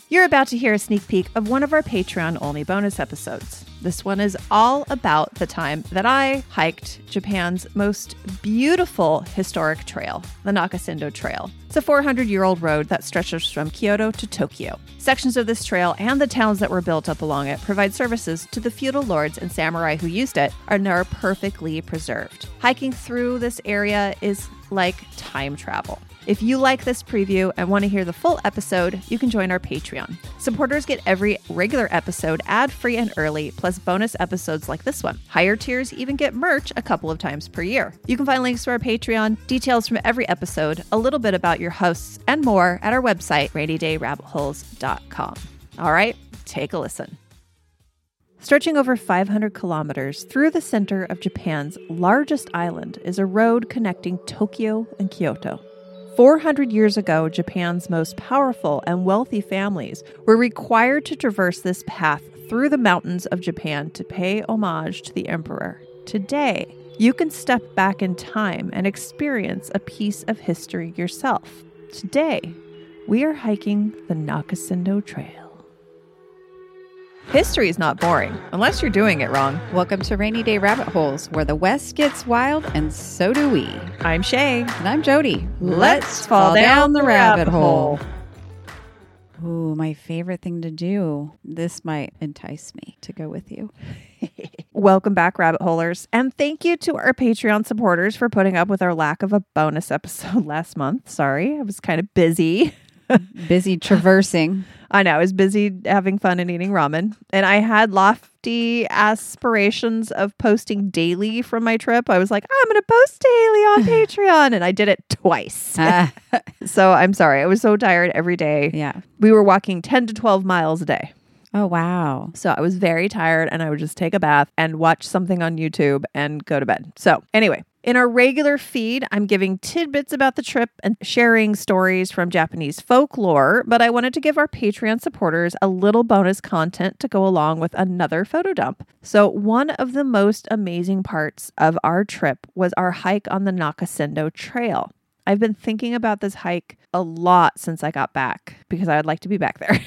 You're about to hear a sneak peek of one of our Patreon-only bonus episodes. This one is all about the time that I hiked Japan's most beautiful historic trail, the Nakasindo Trail. It's a 400-year-old road that stretches from Kyoto to Tokyo. Sections of this trail and the towns that were built up along it provide services to the feudal lords and samurai who used it and are perfectly preserved. Hiking through this area is like time travel. If you like this preview and want to hear the full episode, you can join our Patreon. Supporters get every regular episode ad-free and early, plus bonus episodes like this one. Higher tiers even get merch a couple of times per year. You can find links to our Patreon, details from every episode, a little bit about your hosts, and more at our website, rainydayrabbitholes.com. All right, take a listen. Stretching over 500 kilometers through the center of Japan's largest island is a road connecting Tokyo and Kyoto. 400 years ago, Japan's most powerful and wealthy families were required to traverse this path through the mountains of Japan to pay homage to the emperor. Today, you can step back in time and experience a piece of history yourself. Today, we are hiking the Nakasindo Trail. History is not boring, unless you're doing it wrong. Welcome to Rainy Day Rabbit Holes, where the West gets wild and so do we. I'm Shay. And I'm Jody. Let's fall down the rabbit hole. Ooh, my favorite thing to do. This might entice me to go with you. Welcome back, rabbit holers. And thank you to our Patreon supporters for putting up with our lack of a bonus episode last month. Sorry, I was kind of busy. Busy traversing. I know. I was busy having fun and eating ramen. And I had lofty aspirations of posting daily from my trip. I was like, I'm going to post daily on Patreon. And I did it twice. So I'm sorry. I was so tired every day. Yeah. We were walking 10 to 12 miles a day. Oh, wow. So I was very tired and I would just take a bath and watch something on YouTube and go to bed. So anyway, in our regular feed, I'm giving tidbits about the trip and sharing stories from Japanese folklore, but I wanted to give our Patreon supporters a little bonus content to go along with another photo dump. So one of the most amazing parts of our trip was our hike on the Nakasindo Trail. I've been thinking about this hike a lot since I got back because I would like to be back there.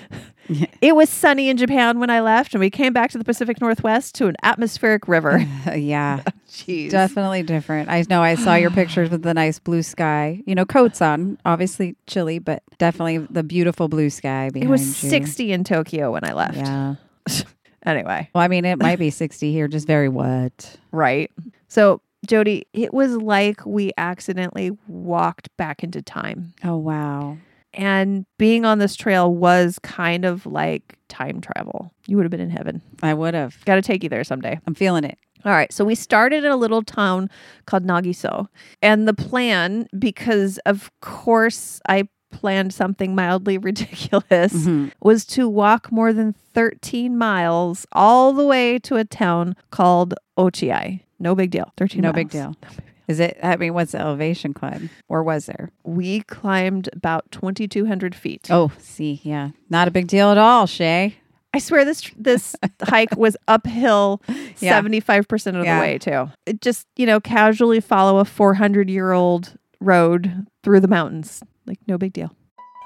It was sunny in Japan when I left, and we came back to the Pacific Northwest to an atmospheric river. Yeah. Jeez. Definitely different. I know I saw your pictures with the nice blue sky. You know, coats on, obviously chilly, but definitely the beautiful blue sky behind you. It was 60 in Tokyo when I left. Yeah. Anyway. Well, I mean, it might be 60 here, just very wet. Right. So, Jody, it was like we accidentally walked back into time. Oh, wow. And being on this trail was kind of like time travel. You would have been in heaven. I would have. Got to take you there someday. I'm feeling it. All right. So we started in a little town called Nagiso. And the plan, because of course I planned something mildly ridiculous, was to walk more than 13 miles all the way to a town called Ochiai. No big deal. 13 miles. No big deal. Is it, I mean, what's the elevation climb? Or was there? We climbed about 2,200 feet. Oh, see, yeah. Not a big deal at all, Shay. I swear this hike was uphill 75% of the way, too. It just, casually follow a 400-year-old road through the mountains. Like, no big deal.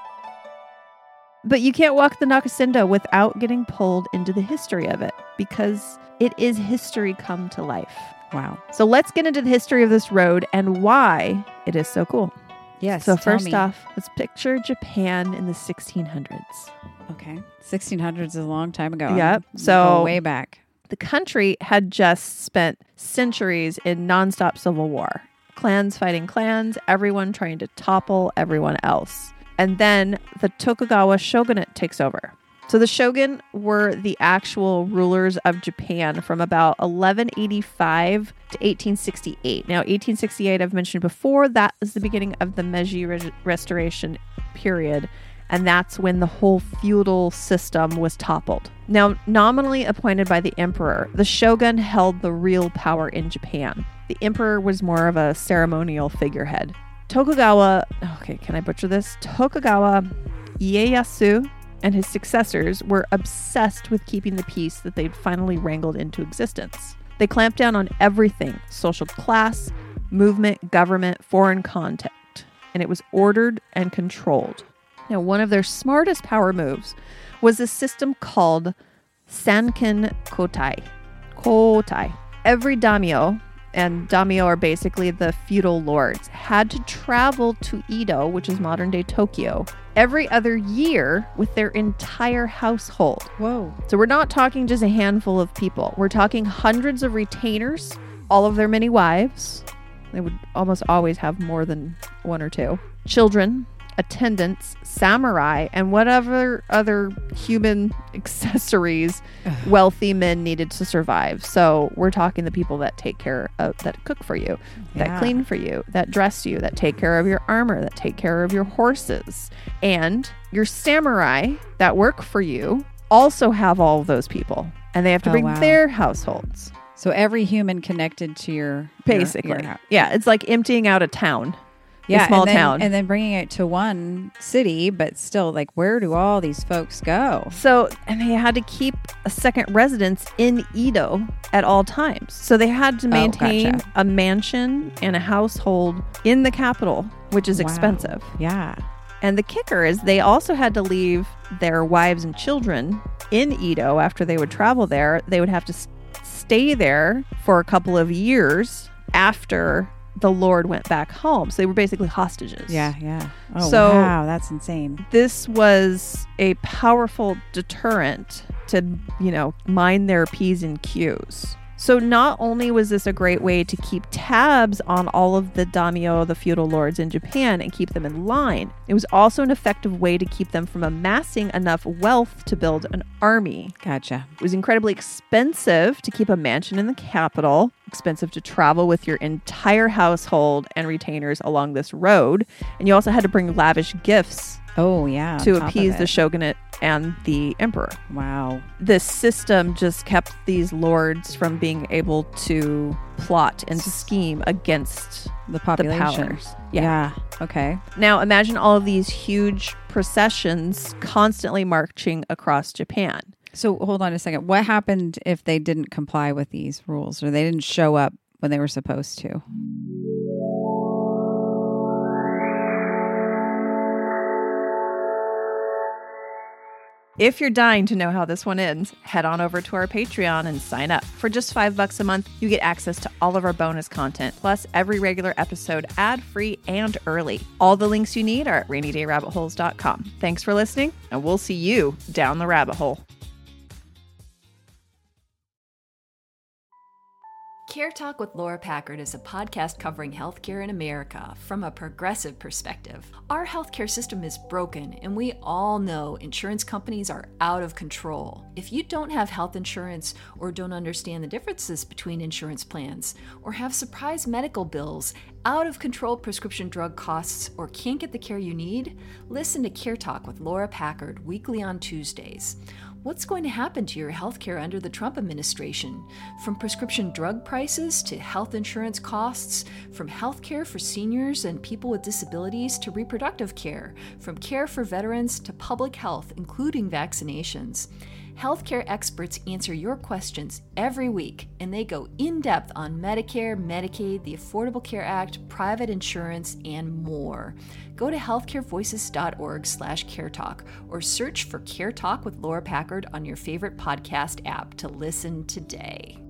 But you can't walk the Nakasindo without getting pulled into the history of it, because it is history come to life. Wow. So let's get into the history of this road and why it is so cool. Yes. So first off, let's picture Japan in the 1600s. Okay. 1600s is a long time ago. Yep. So go way back. The country had just spent centuries in nonstop civil war. Clans fighting clans, everyone trying to topple everyone else. And then the Tokugawa shogunate takes over. So the shogun were the actual rulers of Japan from about 1185 to 1868. Now, 1868, I've mentioned before, that is the beginning of the Meiji Restoration period. And that's when the whole feudal system was toppled. Now, nominally appointed by the emperor, the shogun held the real power in Japan. The emperor was more of a ceremonial figurehead. Tokugawa, okay, can I butcher this? Tokugawa Ieyasu and his successors were obsessed with keeping the peace that they'd finally wrangled into existence. They clamped down on everything: social class, movement, government, foreign contact, and it was ordered and controlled. Now, one of their smartest power moves was a system called Sankin Kotai. Every daimyo, and daimyo are basically the feudal lords, had to travel to Edo, which is modern-day Tokyo, every other year with their entire household. Whoa. So we're not talking just a handful of people. We're talking hundreds of retainers, all of their many wives. They would almost always have more than one or two. Children, attendants, samurai, and whatever other human accessories wealthy men needed to survive. So we're talking the people that take care of, that cook for you, that clean for you, that dress you, that take care of your armor, that take care of your horses. And your samurai that work for you also have all of those people. And they have to bring their households. So every human connected to your... Basically. Your yeah, it's like emptying out a town. Yeah, a small town. And then bringing it to one city, but still, like, where do all these folks go? So, and they had to keep a second residence in Edo at all times. So they had to maintain a mansion and a household in the capital, which is expensive. Yeah. And the kicker is they also had to leave their wives and children in Edo after they would travel there. They would have to stay there for a couple of years after the Lord went back home. So they were basically hostages. Yeah. Oh, so wow. That's insane. This was a powerful deterrent to, mind their P's and Q's. So not only was this a great way to keep tabs on all of the daimyo, the feudal lords in Japan, and keep them in line, it was also an effective way to keep them from amassing enough wealth to build an army. Gotcha. It was incredibly expensive to keep a mansion in the capital, expensive to travel with your entire household and retainers along this road, and you also had to bring lavish gifts to appease the shogunate and the emperor. Wow. This system just kept these lords from being able to plot and scheme against the population. The powers. Yeah. Okay. Now imagine all of these huge processions constantly marching across Japan. So hold on a second. What happened if they didn't comply with these rules or they didn't show up when they were supposed to? If you're dying to know how this one ends, head on over to our Patreon and sign up. For just $5 a month, you get access to all of our bonus content, plus every regular episode ad-free and early. All the links you need are at rainydayrabbitholes.com. Thanks for listening, and we'll see you down the rabbit hole. Care Talk with Laura Packard is a podcast covering healthcare in America from a progressive perspective. Our healthcare system is broken, and we all know insurance companies are out of control. If you don't have health insurance or don't understand the differences between insurance plans or have surprise medical bills, out of control prescription drug costs, or can't get the care you need, listen to Care Talk with Laura Packard weekly on Tuesdays. What's going to happen to your healthcare under the Trump administration? From prescription drug prices to health insurance costs, from healthcare for seniors and people with disabilities to reproductive care, from care for veterans to public health, including vaccinations. Healthcare experts answer your questions every week, and they go in-depth on Medicare, Medicaid, the Affordable Care Act, private insurance, and more. Go to healthcarevoices.org/caretalk or search for Care Talk with Laura Packard on your favorite podcast app to listen today.